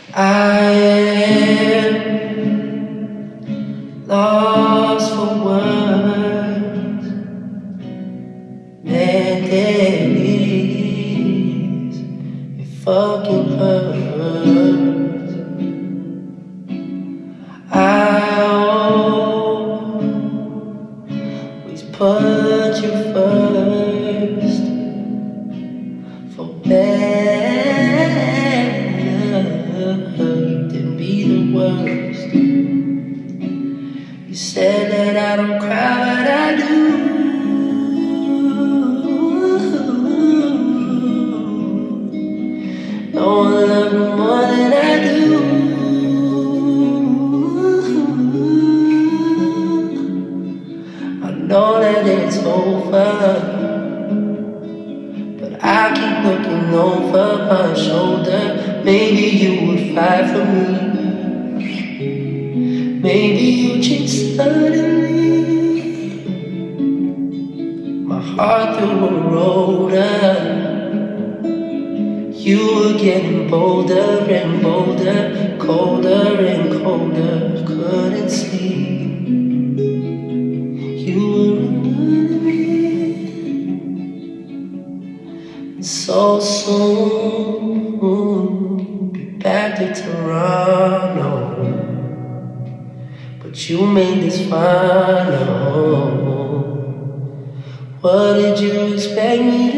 I am lost for words. Man, there is it fucking hurts. I always put you first for better. You can be the worst. You said that I don't cry, but I do. No one loves me more than I do. I know that it's over, but I keep looking over my shoulder. Maybe you would fight for me. Maybe you change suddenly. My heart through a rotor. You were getting bolder and bolder, colder and colder. Couldn't sleep. You were under me. So soon, be back to Toronto. But you made this final. What did you expect me